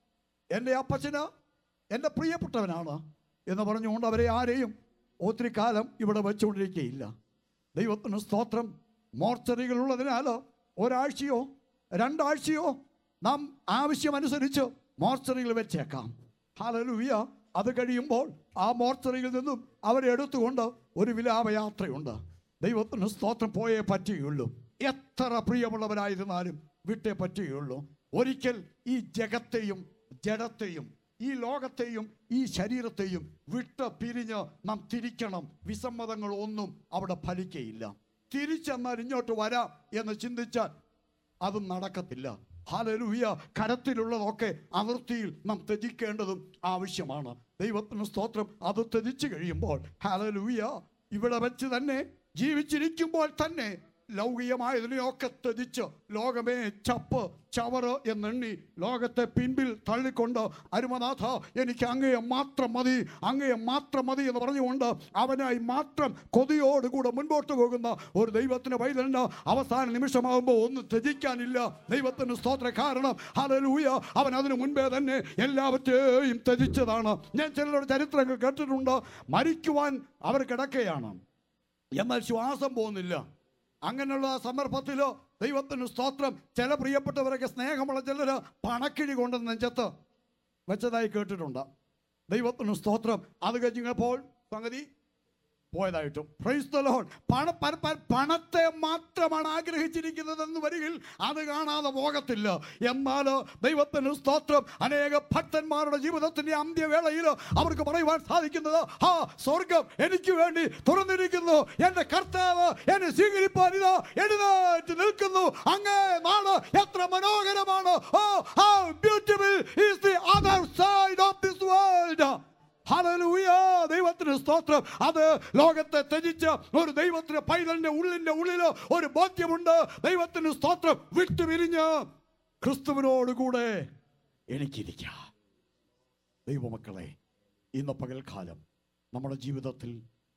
എൻ്റെ അപ്പച്ചനാ, എൻ്റെ പ്രിയപ്പെട്ടവനാണ് എന്ന് പറഞ്ഞുകൊണ്ട് അവരെ ആരെയും ഒത്തിരി കാലം ഇവിടെ വെച്ചുകൊണ്ടിരിക്കുകയില്ല. ദൈവത്തിന് സ്തോത്രം. മോർച്ചറികളുള്ളതിനാൽ ഒരാഴ്ചയോ രണ്ടാഴ്ചയോ നാം ആവശ്യമനുസരിച്ച് മോർച്ചറികൾ വെച്ചേക്കാം. ഹല്ലേലൂയ. അത് കഴിയുമ്പോൾ ആ മോർച്ചറിയിൽ നിന്നും അവരെ എടുത്തുകൊണ്ട് ഒരു വിലാപയാത്രയുണ്ട്. ദൈവത്തിന് സ്തോത്രം. പോയേ പറ്റുകയുള്ളൂ. എത്ര പ്രിയമുള്ളവരായിരുന്നാലും വിട്ടേ പറ്റുകയുള്ളൂ. ഒരിക്കൽ ഈ ജഗത്തെയും ജഡത്തെയും ഈ ലോകത്തെയും ഈ ശരീരത്തെയും വിട്ട് പിരിഞ്ഞ് നാം തിരിക്കണം. വിസമ്മതങ്ങൾ ഒന്നും അവിടെ ഫലിക്കയില്ല. തിരിച്ചെന്നാൽ ഇങ്ങോട്ട് വരാം എന്ന് ചിന്തിച്ചാൽ അതും നടക്കത്തില്ല. ഹല്ലേലൂയ. കരത്തിലുള്ളതൊക്കെ അതിർത്തിയിൽ നാം ത്യജിക്കേണ്ടതും ആവശ്യമാണ്. ദൈവത്തിന് സ്തോത്രം. അത് ത്യജിച്ചു കഴിയുമ്പോൾ ഹല്ലേലൂയ ഇവിടെ വെച്ച് തന്നെ ജീവിച്ചിരിക്കുമ്പോൾ തന്നെ ലൗകികമായതിനെയൊക്കെ ത്യജിച്ച് ലോകമേ ചപ്പ് ചവറ് എന്നെണ്ണി ലോകത്തെ പിൻപിൽ തള്ളിക്കൊണ്ട് അരുമനാഥ എനിക്ക് അങ്ങയെ മാത്രം മതി, അങ്ങയെ മാത്രം മതി എന്ന് പറഞ്ഞുകൊണ്ട് അവനായി മാത്രം കൊതിയോടുകൂടെ മുൻപോട്ട് പോകുന്ന ഒരു ദൈവത്തിന് പൈതലിന് അവസാന നിമിഷമാകുമ്പോൾ ഒന്നും ത്യജിക്കാനില്ല. ദൈവത്തിന് സ്തോത്ര. കാരണം ഹല്ലേലൂയ അവൻ അതിനു മുൻപേ തന്നെ എല്ലാവറ്റെയും ത്യജിച്ചതാണ്. ഞാൻ ചിലരുടെ ചരിത്രങ്ങൾ കേട്ടിട്ടുണ്ട്. മരിക്കുവാൻ അവർ കിടക്കുകയാണ്, എന്നാൽ ശ്വാസം പോകുന്നില്ല. അങ്ങനെയുള്ള സന്ദർഭത്തിലോ ദൈവത്തിന് സ്തോത്രം ചില പ്രിയപ്പെട്ടവരൊക്കെ സ്നേഹമുള്ള ചിലര് പണക്കിഴി കൊണ്ട് നെഞ്ചത്ത് വെച്ചതായി കേട്ടിട്ടുണ്ട്. ദൈവത്തിന് സ്തോത്രം. അത് കഴിഞ്ഞപ്പോൾ സംഗതി പോയതായിട്ടും. Price the Lord. പണ പണത്തെ മാത്രമാണ് ആഗ്രഹിച്ചിരിക്കുന്നതെന്ന് വരികിൽ അത് കാണാതെ പോകത്തില്ല. എന്നാൽ ദൈവത്തിന് സ്തോത്രം അനേക ഭക്തന്മാരുടെ ജീവിതത്തിന്റെ അന്ത്യവേളയിൽ അവർക്ക് പറയുവാൻ സാധിക്കുന്നത് ആ സ്വർഗം എനിക്ക് വേണ്ടി തുറന്നിരിക്കുന്നു, എൻ്റെ കർത്താവ് എന്നെ സ്വീകരിപ്പാൻ ഇതാ എഴുന്നേറ്റ് നിൽക്കുന്നു. അങ്ങേ നാട് എത്ര മനോഹരമാണ്. Oh how beautiful is the other side of this world. ഹല്ലേലൂയ. ദൈവത്തിന് സ്തോത്രം. അത് ലോകത്തെ ത്യജിച്ച ഒരു ദൈവത്തിന് പൈതലിന്റെ ഉള്ളിന്റെ ഉള്ളില് ഒരു ബോധ്യമുണ്ട്. ദൈവത്തിന് സ്തോത്രം. വിട്ടുപിരിഞ്ഞ് ക്രിസ്തുവിനോടുകൂടെ എനിക്കിരിക്കാം. ദൈവമക്കളെ, ഇന്ന് പകൽക്കാലം നമ്മുടെ ജീവിതത്തിൽ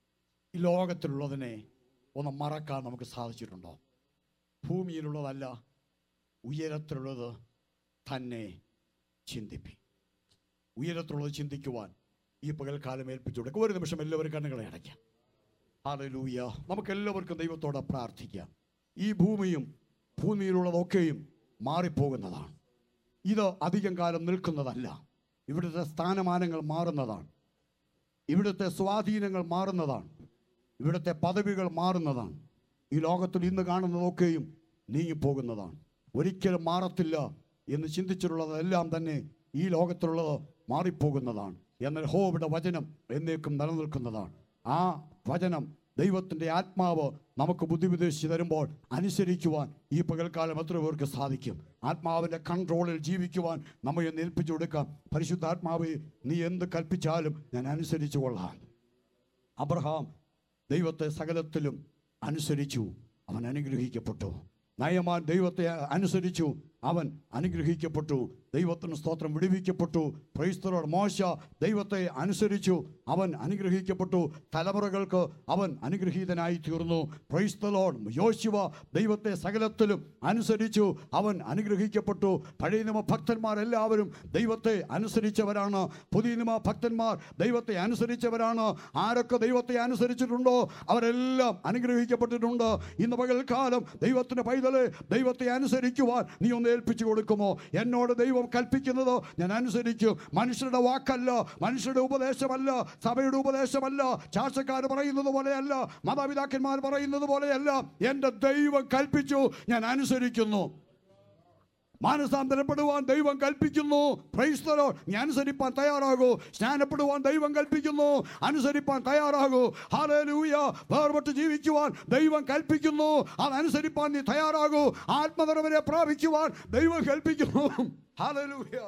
ഈ ലോകത്തിലുള്ളതിനെ ഒന്ന് മറക്കാൻ നമുക്ക് സാധിച്ചിട്ടുണ്ടോ? ഭൂമിയിലുള്ളതല്ല, ഉയരത്തിലുള്ളത് തന്നെ ചിന്തിപ്പി. ഉയരത്തിലുള്ളത് ചിന്തിക്കുവാൻ ഈ പകൽക്കാലം ഏൽപ്പിച്ചു കൊടുക്കുക. ഒരു നിമിഷം എല്ലാവരും കണ്ണുകളെ അടയ്ക്കാം. ഹല്ലേലൂയ. നമുക്ക് എല്ലാവർക്കും ദൈവത്തോടെ പ്രാർത്ഥിക്കാം. ഈ ഭൂമിയും ഭൂമിയിലുള്ളതൊക്കെയും മാറിപ്പോകുന്നതാണ്. ഇത് അധികം കാലം നിൽക്കുന്നതല്ല. ഇവിടുത്തെ സ്ഥാനമാനങ്ങൾ മാറുന്നതാണ്. ഇവിടുത്തെ സ്വാധീനങ്ങൾ മാറുന്നതാണ്. ഇവിടുത്തെ പദവികൾ മാറുന്നതാണ്. ഈ ലോകത്തിൽ ഇന്ന് കാണുന്നതൊക്കെയും നീങ്ങിപ്പോകുന്നതാണ്. ഒരിക്കലും മാറത്തില്ല എന്ന് ചിന്തിച്ചിട്ടുള്ളതെല്ലാം തന്നെ ഈ ലോകത്തിലുള്ളത് മാറിപ്പോകുന്നതാണ്. എന്നാൽ യഹോവയുടെ വചനം എന്നേക്കും നിലനിൽക്കുന്നതാണ്. ആ വചനം ദൈവത്തിൻ്റെ ആത്മാവ് നമുക്ക് ബുദ്ധി ഉപദേശിച്ച് തരുമ്പോൾ അനുസരിക്കുവാൻ ഈ പകൽക്കാലം എത്ര പേർക്ക് സാധിക്കും? ആത്മാവിൻ്റെ കൺട്രോളിൽ ജീവിക്കുവാൻ നമ്മെ ഒന്ന് ഏൽപ്പിച്ചു കൊടുക്കാം. പരിശുദ്ധാത്മാവേ, നീ എന്ത് കൽപ്പിച്ചാലും ഞാൻ അനുസരിച്ചു കൊള്ളാം. അബ്രഹാം ദൈവത്തെ സകലത്തിലും അനുസരിച്ചു, അവൻ അനുഗ്രഹിക്കപ്പെട്ടു. നയമാൻ ദൈവത്തെ അനുസരിച്ചു, അവൻ അനുഗ്രഹിക്കപ്പെട്ടു. ദൈവത്തിന് സ്തോത്രം, വിടുവിക്കപ്പെട്ടു. Price the Lord. മോശ ദൈവത്തെ അനുസരിച്ചു, അവൻ അനുഗ്രഹിക്കപ്പെട്ടു. തലമുറകൾക്ക് അവൻ അനുഗ്രഹീതനായി തീർന്നു. Praise the Lord. യോശുവ ദൈവത്തെ സകലത്തിലും അനുസരിച്ചു, അവൻ അനുഗ്രഹിക്കപ്പെട്ടു. പഴയ നിയമ ഭക്തന്മാരെല്ലാവരും ദൈവത്തെ അനുസരിച്ചവരാണ്. പുതിയ നിയമ ഭക്തന്മാർ ദൈവത്തെ അനുസരിച്ചവരാണ്. ആരൊക്കെ ദൈവത്തെ അനുസരിച്ചിട്ടുണ്ടോ അവരെല്ലാം അനുഗ്രഹിക്കപ്പെട്ടിട്ടുണ്ട്. ഇന്ന് പകൽക്കാലം ദൈവത്തിന്റെ പൈതലെ, ദൈവത്തെ അനുസരിക്കുവാൻ നീ ഒന്ന് ഏൽപ്പിച്ചു കൊടുക്കുമോ? എന്നോട് ദൈവം കൽപ്പിക്കുന്നത് ഞാൻ അനുസരിക്കും. മനുഷ്യരുടെ വാക്കല്ല, മനുഷ്യരുടെ ഉപദേശമല്ല, സഭയുടെ ഉപദേശമല്ല, ചാർച്ചക്കാർ പറയുന്നത് പോലെയല്ല, മാതാപിതാക്കന്മാർ പറയുന്നത് പോലെയല്ല. എൻ്റെ ദൈവം കൽപ്പിച്ചു, ഞാൻ അനുസരിക്കുന്നു. മാനസാന്തരപ്പെടുവാൻ ദൈവം കൽപ്പിക്കുന്നു. Praise the Lord. നീ അനുസരിപ്പാൻ തയ്യാറാകൂ. സ്നാനപ്പെടുവാൻ ദൈവം കൽപ്പിക്കുന്നു, അനുസരിപ്പാൻ തയ്യാറാകൂ. ഹല്ലേലൂയ. വേർപെട്ട് ജീവിക്കുവാൻ ദൈവം കൽപ്പിക്കുന്നു, അതനുസരിപ്പാൻ നീ തയ്യാറാകൂ. ആത്മനിറവിനെ പ്രാപിക്കുവാൻ ദൈവം കൽപ്പിക്കുന്നു. ഹല്ലേലൂയ.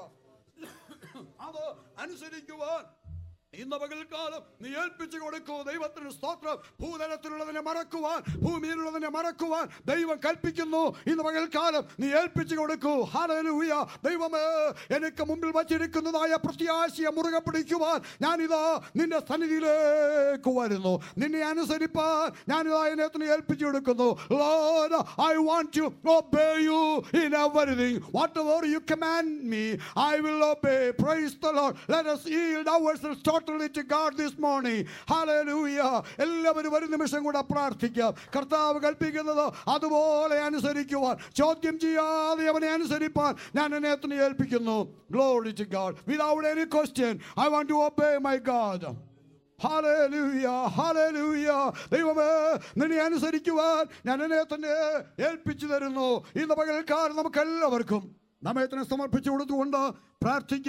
അത് അനുസരിക്കുവാൻ ഇന്ന് പകൽക്കാലം നീ ഏൽപ്പിച്ചു കൊടുക്കൂ. ദൈവത്തിന് സ്തോത്രം. ഭൂതലത്തിലുള്ളതിനെ മറക്കുവാൻ, ഭൂമിയിലുള്ളതിനെ മറക്കുവാൻ ദൈവം കൽപ്പിക്കുന്നു. ഇന്ന് പകൽക്കാലം നീ ഏൽപ്പിച്ചു കൊടുക്കൂ. ഹല്ലേലൂയ. ദൈവമേ, എനിക്ക് മുമ്പിൽ വച്ചിരിക്കുന്നതായ പ്രത്യാശയെ മുറുകെ പിടിക്കുവാൻ ഞാനിതാ നിന്റെ സന്നിധിയിലേക്ക് വരുന്നു. നിന്നെ അനുസരിപ്പാൻ ഞാനിതാ എന്നെ ഏൽപ്പിച്ചു കൊടുക്കുന്നു. Lord, I want to obey you in everything. Whatever you command me, I will obey. Praise the Lord. Let us yield ourselves totally to God this morning. Hallelujah. എല്ലാവരും ഒരു നിമിഷം കൂടെ പ്രാർത്ഥിക്കാം. കർത്താവ് കൽപ്പിക്കുന്നത് അതുപോലെ അനുസരിക്കുവാൻ, ചോദ്യം ചെയ്യാതെ അവനെ അനുസരിപ്പാൻ ഞാൻ എന്നെ ഏൽപ്പിക്കുന്നു. Glory to God. Without any question, I want to obey my God. ഹല്ലേലൂയ, ഹല്ലേലൂയ. ദൈവമേ, നിന്നെ അനുസരിക്കുവാൻ ഞാൻ എന്നെ തന്നെ ഏൽപ്പിച്ചു തരുന്നു. ഇന്ന് പകൽക്കാലം നമുക്ക് എല്ലാവർക്കും നമ്മെ തന്നെ സമർപ്പിച്ചു കൊടുത്തുകൊണ്ട് പ്രാർത്ഥിക്കാം.